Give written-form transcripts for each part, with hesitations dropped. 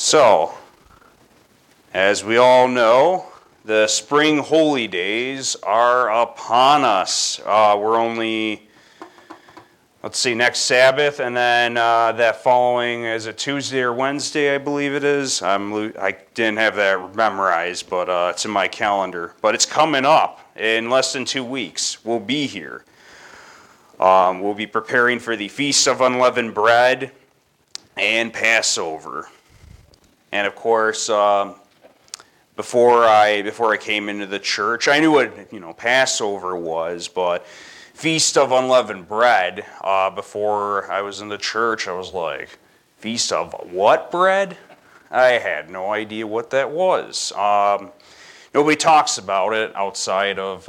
So, as we all know, the spring holy days are upon us. We're only, next Sabbath, and then that following, is it Tuesday or Wednesday, I believe it is? I didn't have that memorized, but it's in my calendar. But it's coming up in less than 2 weeks. We'll be here. We'll be preparing for the Feast of Unleavened Bread and Passover. And of course, before I came into the church, I knew what Passover was, but Feast of Unleavened Bread. Before I was in the church, I was like, Feast of what bread? I had no idea what that was. Nobody talks about it outside of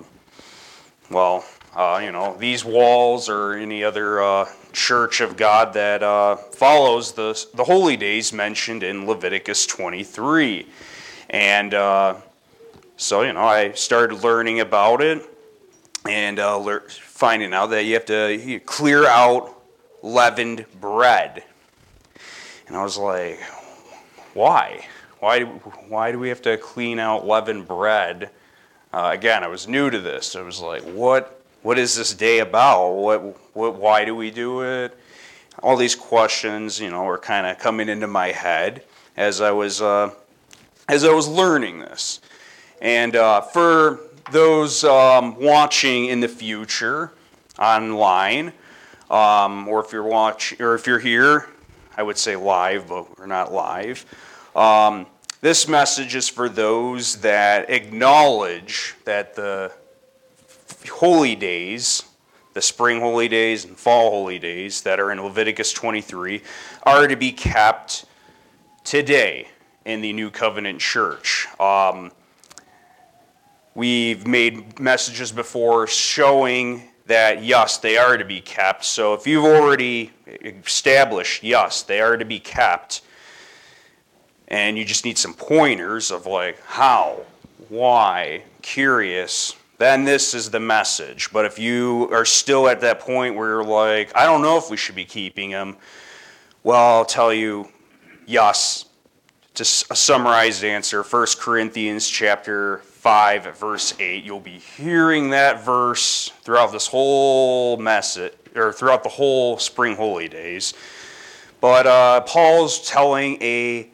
these walls or any other church of God that follows the holy days mentioned in Leviticus 23. And so I started learning about it and finding out that you have to clear out leavened bread. And I was like, why? Why do we have to clean out leavened bread? Again, I was new to this. I was like, what is this day about? Why do we do it? All these questions, were kind of coming into my head as I was learning this. And for those watching in the future online, or if you're here, I would say live, but we're not live. This message is for those that acknowledge that the holy days, the spring holy days and fall holy days that are in Leviticus 23, are to be kept today in the New Covenant Church. We've made messages before showing that, yes, they are to be kept. So if you've already established, yes, they are to be kept, and you just need some pointers of like how, why, curious, then this is the message. But if you are still at that point where you're like, I don't know if we should be keeping them, well, I'll tell you, yes. Just a summarized answer, 1 Corinthians chapter 5, verse 8. You'll be hearing that verse throughout this whole message, or throughout the whole spring holy days. But Paul's telling a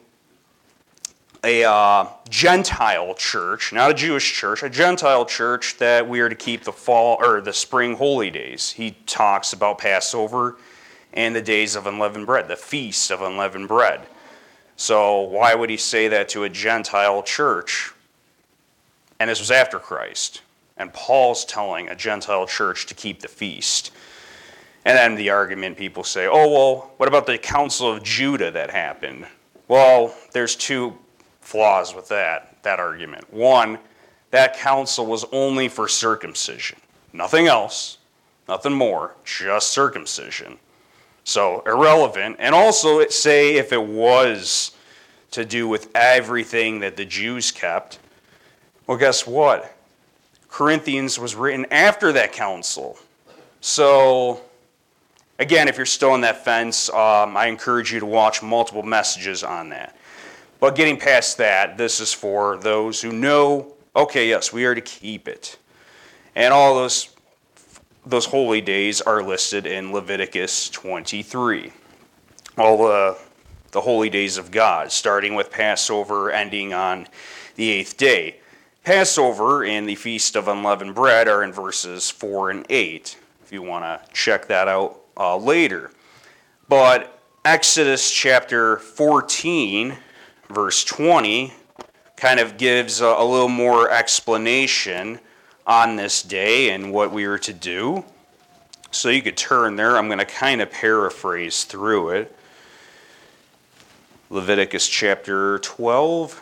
Gentile church, not a Jewish church, a Gentile church, that we are to keep the spring holy days. He talks about Passover and the days of unleavened bread, the feast of unleavened bread. So why would he say that to a Gentile church? And this was after Christ. And Paul's telling a Gentile church to keep the feast. And then the argument people say, oh, well, what about the Council of Judah that happened? Well, there's two flaws with that argument. One, that council was only for circumcision. Nothing else, nothing more, just circumcision. So irrelevant. And also, say if it was to do with everything that the Jews kept, well, guess what? Corinthians was written after that council. So, again, if you're still on that fence, I encourage you to watch multiple messages on that. But getting past that, this is for those who know, okay, yes, we are to keep it. And all those holy days are listed in Leviticus 23. All the holy days of God, starting with Passover, ending on the 8th day. Passover and the Feast of Unleavened Bread are in verses 4 and 8, if you want to check that out later. But Exodus chapter 14, verse 20, kind of gives a little more explanation on this day and what we are to do. So you could turn there. I'm going to kind of paraphrase through it. Leviticus chapter 12,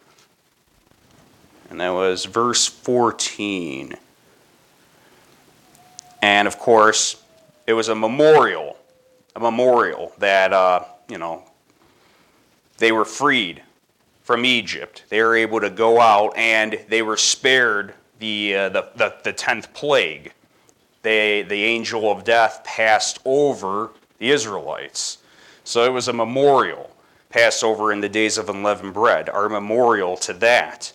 and that was verse 14. And of course, it was a memorial that, they were freed from Egypt. They were able to go out, and they were spared the 10th plague. The angel of death passed over the Israelites. So it was a memorial. Passover and the days of unleavened bread are memorial to that.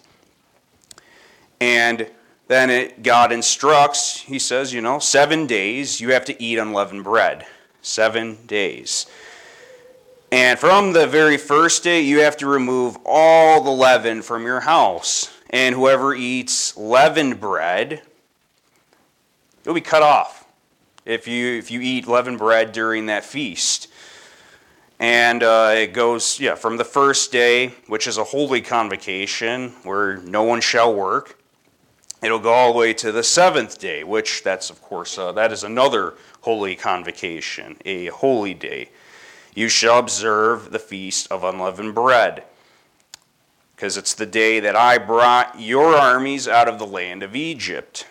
And then God instructs, he says, 7 days you have to eat unleavened bread. 7 days. And from the very first day, you have to remove all the leaven from your house. And whoever eats leavened bread, you'll be cut off if you eat leavened bread during that feast. And it goes, from the first day, which is a holy convocation, where no one shall work. It'll go all the way to the 7th day, which that's, of course, that is another holy convocation, a holy day. You shall observe the feast of unleavened bread, because it's the day that I brought your armies out of the land of Egypt.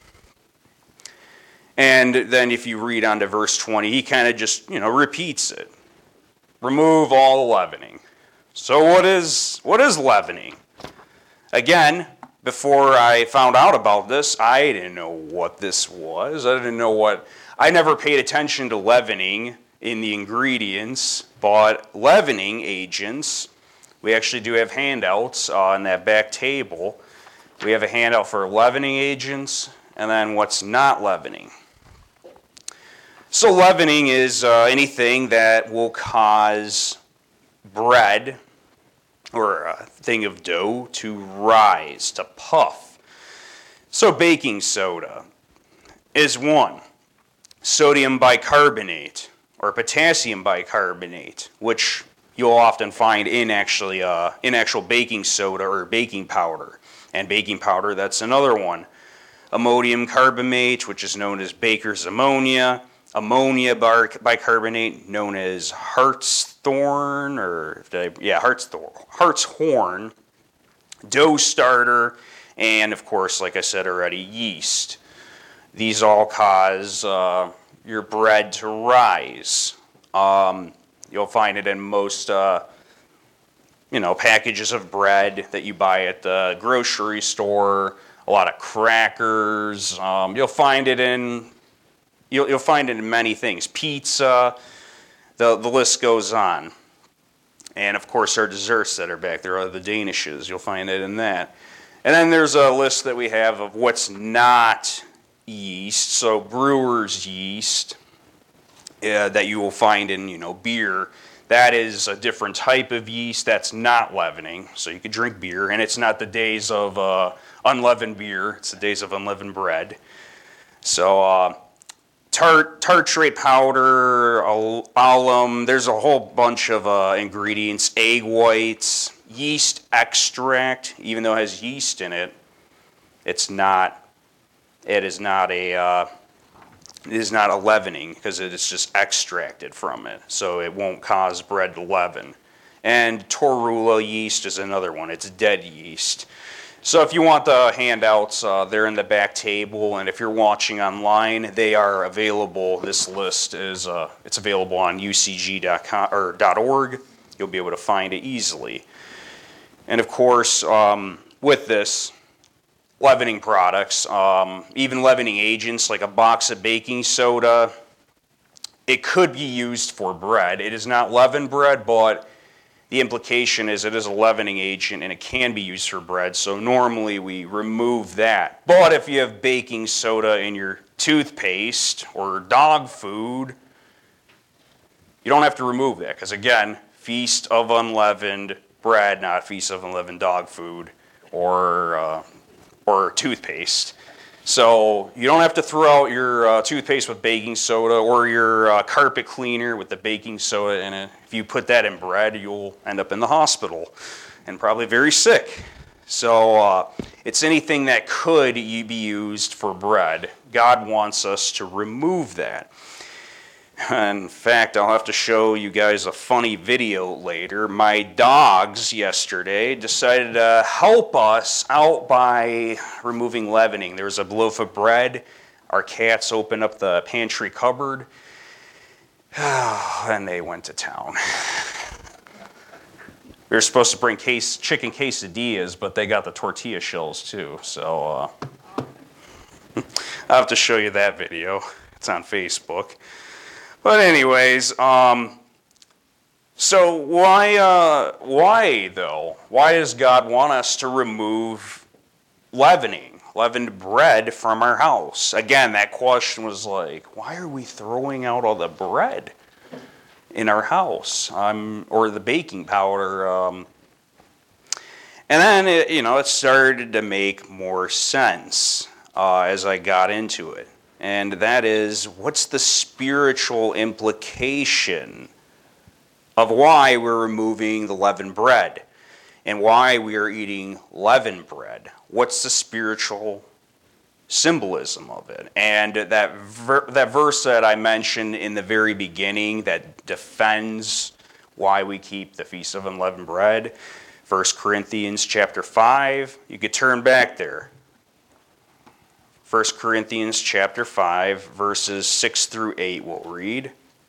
And then if you read on to verse 20, he kind of just, repeats it. Remove all the leavening. So what is leavening? Again, before I found out about this, I didn't know what this was. I never paid attention to leavening in the ingredients, but leavening agents, we actually do have handouts on that back table. We have a handout for leavening agents and then what's not leavening. So leavening is anything that will cause bread or a thing of dough to rise, to puff. So baking soda is one. Sodium bicarbonate or potassium bicarbonate, which you'll often find in actual baking soda or baking powder. And baking powder, that's another one. Ammonium carbamate, which is known as baker's ammonia. Ammonia bicarbonate, known as hartshorn, hartshorn. Dough starter, and of course, like I said already, yeast. These all cause your bread to rise. You'll find it in most, packages of bread that you buy at the grocery store. A lot of crackers. You'll find it in many things. Pizza. The list goes on. And of course, our desserts that are back there are the Danishes. You'll find it in that. And then there's a list that we have of what's not yeast. So brewer's yeast that you will find in beer. That is a different type of yeast that's not leavening. So you can drink beer, and it's not the days of unleavened beer. It's the days of unleavened bread. So tartrate powder, alum. There's a whole bunch of ingredients. Egg whites, yeast extract. Even though it has yeast in it, it is not a leavening because it is just extracted from it, so it won't cause bread to leaven. And torula yeast is another one. It's dead yeast. So if you want the handouts, they're in the back table, and if you're watching online, they are available. This list is it's available on ucg.com or .org. You'll be able to find it easily. And of course, with this, leavening products, even leavening agents like a box of baking soda, it could be used for bread. It is not leavened bread, but the implication is it is a leavening agent and it can be used for bread, so normally we remove that. But if you have baking soda in your toothpaste or dog food, you don't have to remove that, because again, feast of unleavened bread, not feast of unleavened dog food or toothpaste. So you don't have to throw out your toothpaste with baking soda or your carpet cleaner with the baking soda in it. If you put that in bread, you'll end up in the hospital and probably very sick. So it's anything that could be used for bread. God wants us to remove that. In fact, I'll have to show you guys a funny video later. My dogs yesterday decided to help us out by removing leavening. There was a loaf of bread. Our cats opened up the pantry cupboard, and they went to town. We were supposed to bring chicken quesadillas, but they got the tortilla shells too. So I'll have to show you that video. It's on Facebook. But anyways, So why though? Why does God want us to remove leavened bread from our house? Again, that question was like, why are we throwing out all the bread in our house? Or the baking powder? And then it started to make more sense as I got into it. And that is, what's the spiritual implication of why we're removing the leavened bread and why we are eating leavened bread? What's the spiritual symbolism of it? And that verse that I mentioned in the very beginning that defends why we keep the Feast of Unleavened Bread, 1 Corinthians chapter 5, you could turn back there. 1 Corinthians chapter 5, verses 6 through 8 we'll read.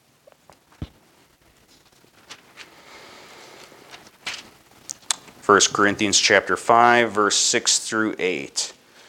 First Corinthians chapter 5, verse 6 through 8.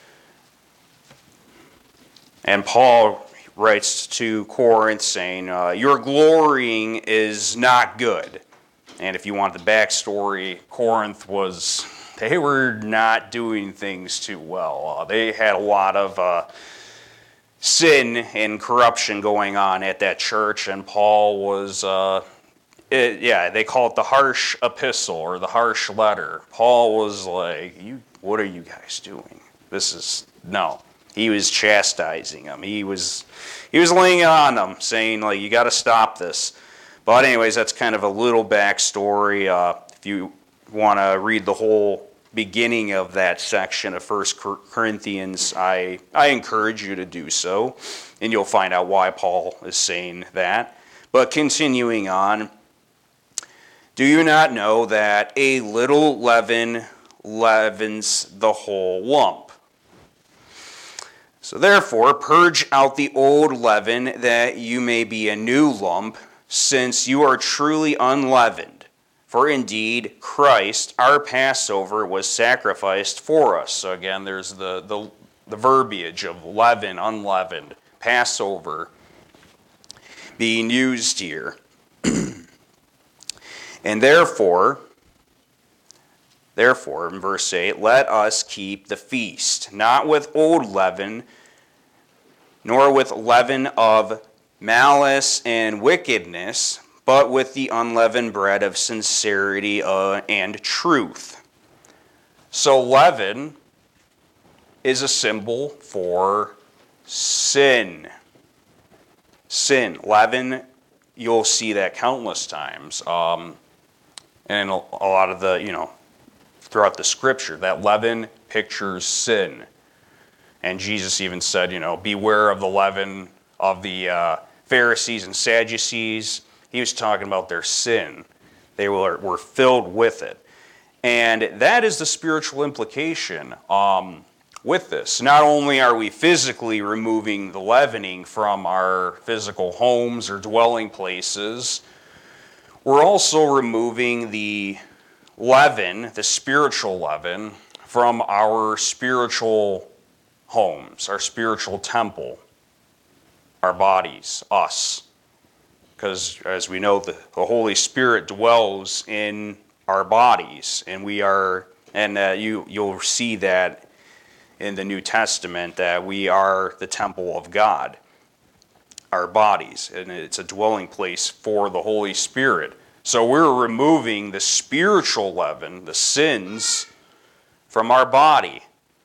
And Paul writes to Corinth saying, your glorying is not good. And if you want the backstory, Corinth they were not doing things too well. They had a lot of sin and corruption going on at that church, and Paul was, they call it the harsh epistle or the harsh letter. Paul was like, what are you guys doing? No. He was chastising them. He was laying it on them, saying, like, you got to stop this. But anyways, that's kind of a little backstory. If you want to read the whole beginning of that section of 1 Corinthians, I encourage you to do so, and you'll find out why Paul is saying that. But continuing on, do you not know that a little leaven leavens the whole lump? So therefore, purge out the old leaven, that you may be a new lump, since you are truly unleavened. For indeed, Christ, our Passover, was sacrificed for us. So again, there's the verbiage of leaven, unleavened, Passover being used here. And therefore, in verse 8, let us keep the feast, not with old leaven, nor with leaven of malice and wickedness, but with the unleavened bread of sincerity and truth. So leaven is a symbol for sin. Sin. Leaven, you'll see that countless times. And a lot of throughout the scripture, that leaven pictures sin. And Jesus even said, beware of the leaven of the Pharisees and Sadducees. He was talking about their sin. They were filled with it. And that is the spiritual implication with this. Not only are we physically removing the leavening from our physical homes or dwelling places, we're also removing the leaven, the spiritual leaven, from our spiritual homes, our spiritual temple, our bodies, us. Because as we know, the Holy Spirit dwells in our bodies, and you'll see that in the New Testament, that we are the temple of God, our bodies, and it's a dwelling place for the Holy Spirit. So we're removing the spiritual leaven, the sins, from our body.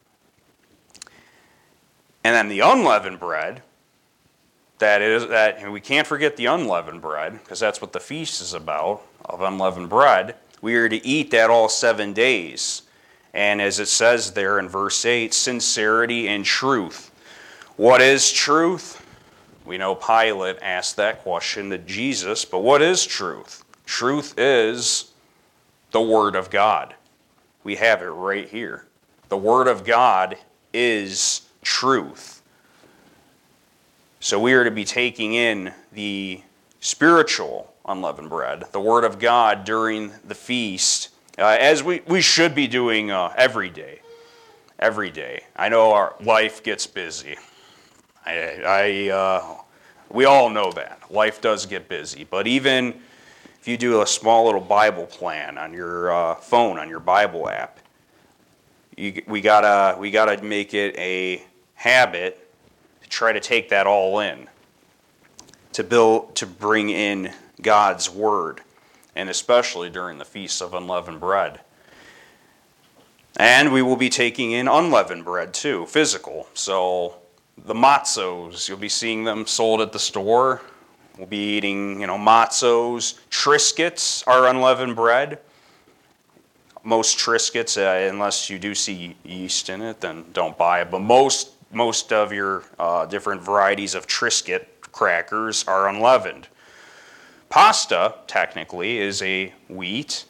And then the unleavened bread, that we can't forget the unleavened bread, because that's what the feast is about, of unleavened bread. We are to eat that all 7 days. And as it says there in verse 8, sincerity and truth. What is truth? We know Pilate asked that question to Jesus, but what is truth? Truth is the Word of God. We have it right here. The Word of God is truth. So we are to be taking in the spiritual unleavened bread, the Word of God, during the feast, as we should be doing every day. Every day. I know our life gets busy. We all know that. Life does get busy. But even if you do a small little Bible plan on your phone, on your Bible app, we gotta make it a habit to try to take that all in, to bring in God's Word, and especially during the Feast of Unleavened Bread. And we will be taking in unleavened bread too, physical. So the matzos, you'll be seeing them sold at the store. We'll be eating, matzos. Triscuits are unleavened bread. Most Triscuits, unless you do see yeast in it, then don't buy it. But most of your different varieties of Triscuit crackers are unleavened. Pasta, technically, is a wheat,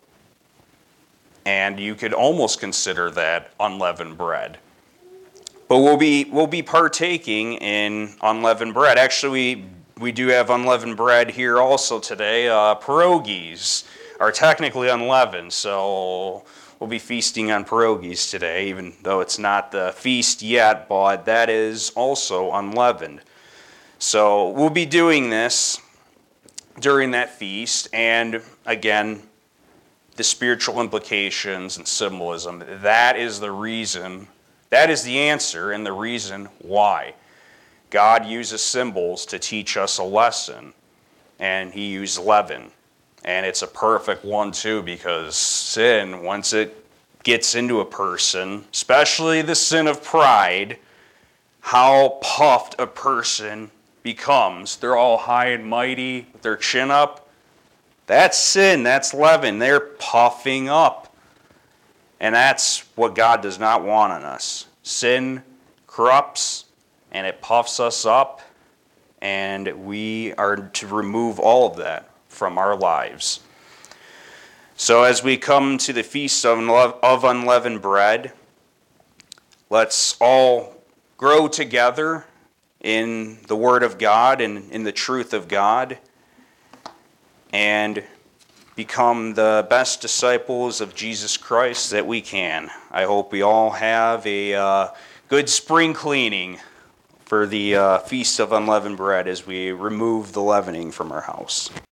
and you could almost consider that unleavened bread. But we'll be partaking in unleavened bread. Actually, we do have unleavened bread here also today. Pierogies are technically unleavened, so we'll be feasting on pierogies today, even though it's not the feast yet, but that is also unleavened. So we'll be doing this during that feast, and again, the spiritual implications and symbolism, that is the reason, that is the answer and the reason why. God uses symbols to teach us a lesson, and he used leaven. And it's a perfect one too, because sin, once it gets into a person, especially the sin of pride, how puffed a person becomes. They're all high and mighty with their chin up. That's sin, that's leaven. They're puffing up. And that's what God does not want in us. Sin corrupts and it puffs us up, and we are to remove all of that from our lives. So as we come to the Feast of Unleavened Bread, let's all grow together in the Word of God and in the truth of God, and become the best disciples of Jesus Christ that we can. I hope we all have a good spring cleaning for the Feast of Unleavened Bread as we remove the leavening from our house.